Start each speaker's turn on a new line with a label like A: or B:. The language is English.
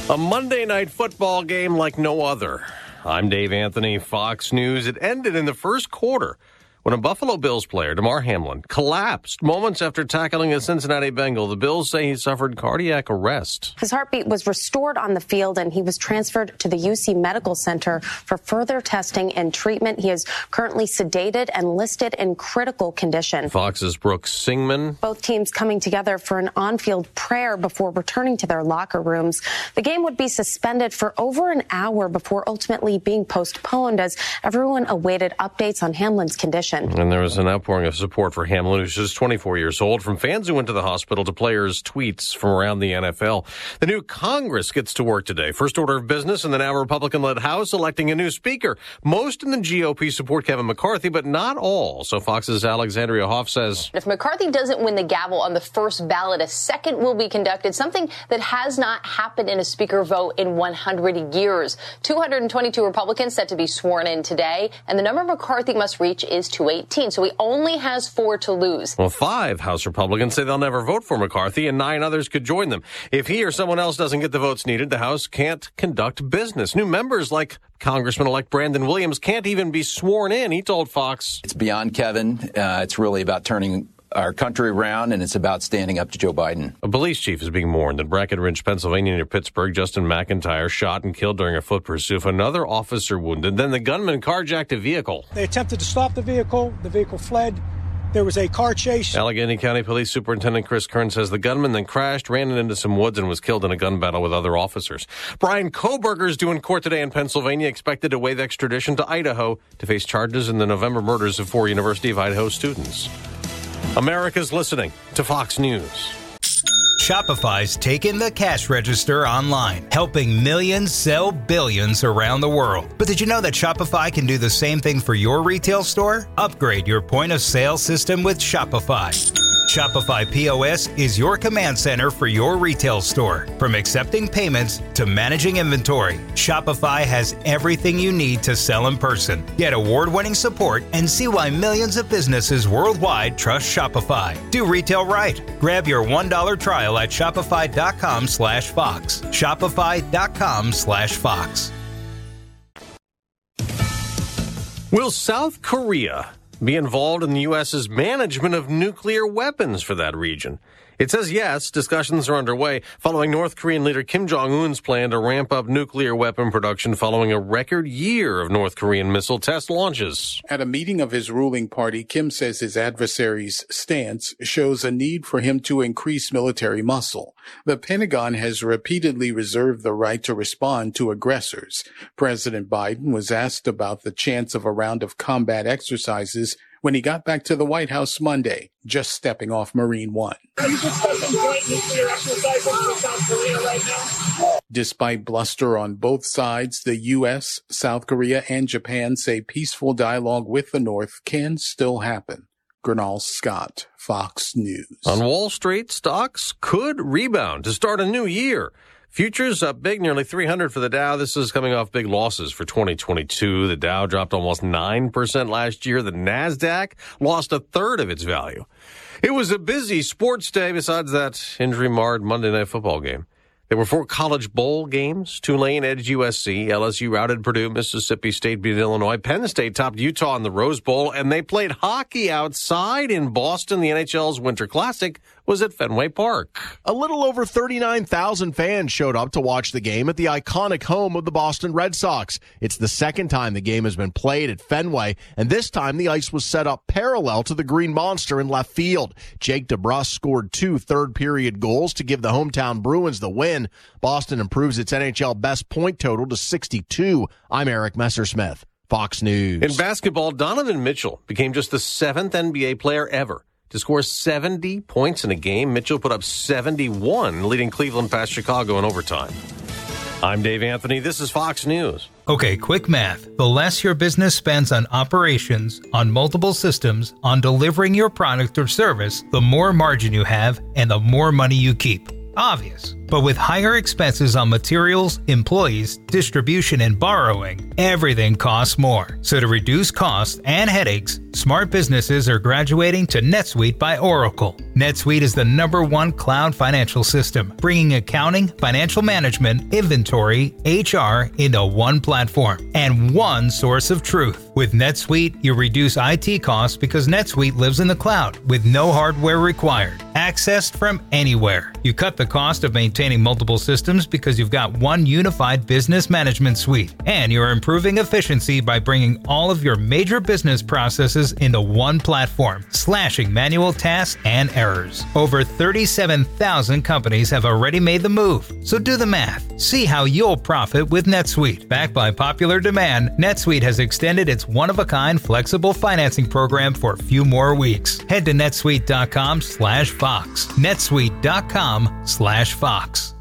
A: A Monday night football game like no other. I'm Dave Anthony, Fox News. It ended in the first quarter when a Buffalo Bills player, Damar Hamlin, collapsed moments after tackling a Cincinnati Bengal. The Bills say he suffered cardiac arrest.
B: His heartbeat was restored on the field, and he was transferred to the UC Medical Center for further testing and treatment. He is currently sedated and listed in critical condition.
A: Fox's Brooke Singman.
B: Both teams coming together for an on-field prayer before returning to their locker rooms. The game would be suspended for over an hour before ultimately being postponed as everyone awaited updates on Hamlin's condition.
A: And there was an outpouring of support for Hamlin, who's just 24 years old, from fans who went to the hospital to players' tweets from around the NFL. The new Congress gets to work today. First order of business in the now Republican-led House, electing a new speaker. Most in the GOP support Kevin McCarthy, but not all. So Fox's Alexandria Hoff says,
C: if McCarthy doesn't win the gavel on the first ballot, a second will be conducted, something that has not happened in a speaker vote in 100 years. 222 Republicans set to be sworn in today, and the number McCarthy must reach is 218, so he only has 4 to lose.
A: Well, 5 House Republicans say they'll never vote for McCarthy, and 9 others could join them. If he or someone else doesn't get the votes needed, the House can't conduct business. New members like Congressman-elect Brandon Williams can't even be sworn in, he told Fox.
D: It's beyond Kevin. It's really about turning our country around, and it's about standing up to Joe Biden.
A: A police chief is being mourned in Breckenridge, Pennsylvania, near Pittsburgh. Justin McIntyre shot and killed during a foot pursuit. Another officer wounded. Then the gunman carjacked a vehicle.
E: They attempted to stop the vehicle. The vehicle fled. There was a car chase.
A: Allegheny County Police Superintendent Chris Kern says the gunman then crashed, ran into some woods, and was killed in a gun battle with other officers. Brian Kohberger is due in court today in Pennsylvania, expected to waive extradition to Idaho to face charges in the November murders of 4 University of Idaho students. America's listening to Fox News.
F: Shopify's taken the cash register online, helping millions sell billions around the world. But did you know that Shopify can do the same thing for your retail store? Upgrade your point of sale system with Shopify. Shopify POS is your command center for your retail store. From accepting payments to managing inventory, Shopify has everything you need to sell in person. Get award-winning support and see why millions of businesses worldwide trust Shopify. Do retail right. Grab your $1 trial at shopify.com/Fox. Shopify.com/Fox.
A: Will South Korea be involved in the U.S.'s management of nuclear weapons for that region? It says yes. Discussions are underway following North Korean leader Kim Jong-un's plan to ramp up nuclear weapon production following a record year of North Korean missile test launches.
G: At a meeting of his ruling party, Kim says his adversary's stance shows a need for him to increase military muscle. The Pentagon has repeatedly reserved the right to respond to aggressors. President Biden was asked about the chance of a round of combat exercises when he got back to the White House Monday, just stepping off Marine One. Despite bluster on both sides, the U.S., South Korea, and Japan say peaceful dialogue with the North can still happen. Gernal Scott, Fox News.
A: On Wall Street, stocks could rebound to start a new year. Futures up big, nearly 300 for the Dow. This is coming off big losses for 2022. The Dow dropped almost 9% last year. The NASDAQ lost a third of its value. It was a busy sports day besides that injury-marred Monday Night Football game. There were 4 college bowl games. Tulane edged USC. LSU routed Purdue. Mississippi State beat Illinois. Penn State topped Utah in the Rose Bowl. And they played hockey outside in Boston. The NHL's Winter Classic was at Fenway Park.
H: A little over 39,000 fans showed up to watch the game at the iconic home of the Boston Red Sox. It's the second time the game has been played at Fenway, and this time the ice was set up parallel to the Green Monster in left field. Jake DeBrusk scored 2 third-period goals to give the hometown Bruins the win. Boston improves its NHL best point total to 62. I'm Eric Messersmith, Fox News.
A: In basketball, Donovan Mitchell became just the 7th NBA player ever to score 70 points in a game. Mitchell put up 71, leading Cleveland past Chicago in overtime. I'm Dave Anthony. This is Fox News.
F: Okay, quick math. The less your business spends on operations, on multiple systems, on delivering your product or service, the more margin you have and the more money you keep. Obvious. But with higher expenses on materials, employees, distribution, and borrowing, everything costs more. So to reduce costs and headaches, smart businesses are graduating to NetSuite by Oracle. NetSuite is the #1 cloud financial system, bringing accounting, financial management, inventory, HR into one platform and one source of truth. With NetSuite, you reduce IT costs because NetSuite lives in the cloud with no hardware required, accessed from anywhere. You cut the cost of maintaining multiple systems because you've got one unified business management suite, and you're improving efficiency by bringing all of your major business processes into one platform, slashing manual tasks and errors. Over 37,000 companies have already made the move, so do the math. See how you'll profit with NetSuite. Backed by popular demand, NetSuite has extended its one-of-a-kind flexible financing program for a few more weeks. Head to netsuite.com/Fox. netsuite.com/Fox.